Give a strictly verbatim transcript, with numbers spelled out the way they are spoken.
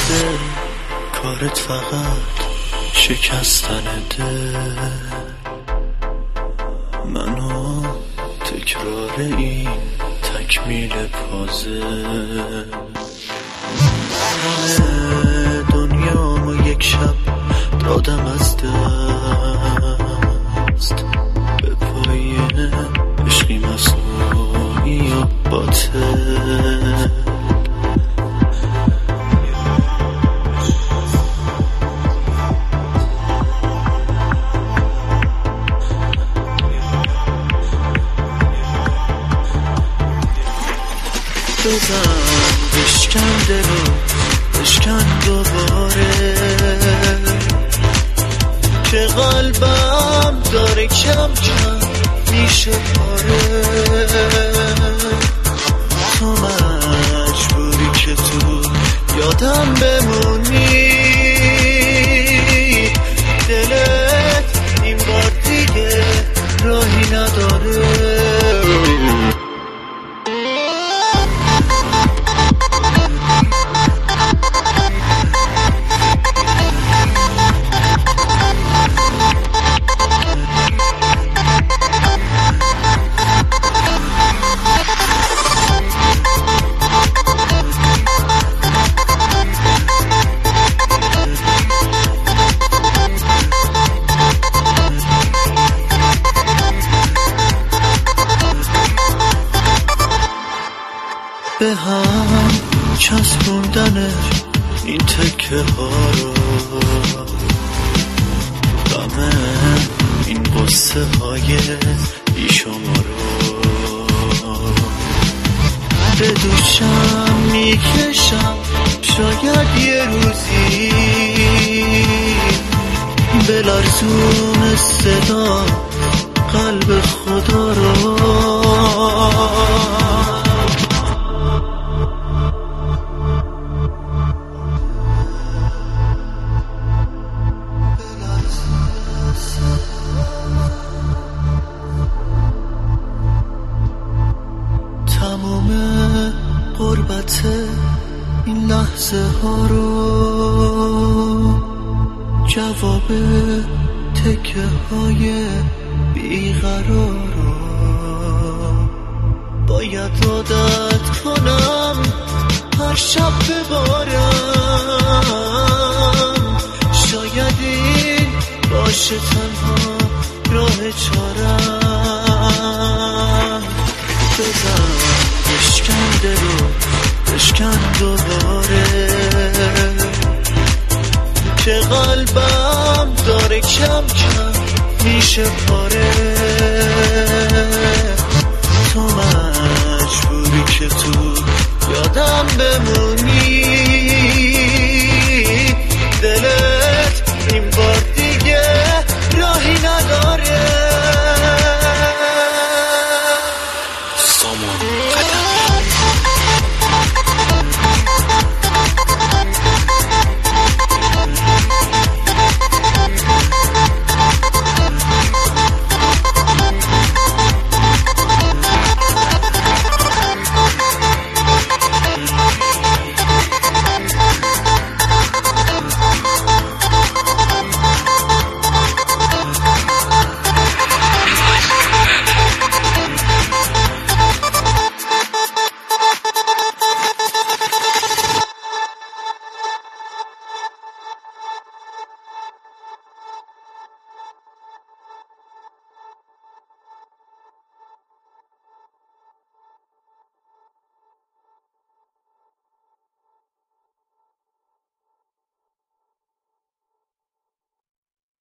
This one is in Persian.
نشده کارت فقط شکستن دل، منو تکرار این تکمیل پازل. همه دنیامو یک شب دادم از دست، به پای عشقی مصنوعی و باطل. بزن بشکن دلو بشکن دوباره، که قلبم داره کم کم میشه پاره. تو مجبوری که تو یادم بمونی، دلت این بار دیگه راهی نداره. به هم چسبوندن این تکه ها رو، غم این قصه های بی شما رو به دوشم میکشم. شاید یه روزی به لرزون صدا قلب خدا رو تمام قربت این لحظه ها رو، جواب تکه های بیقرار رو باید عادت کنم هر شب ببارم. شاید این باشه تنها راه چارم. بزن بشکن دلو بشکن دوباره، که قلبم داره کم کم میشه پاره. تو مجبوری که تو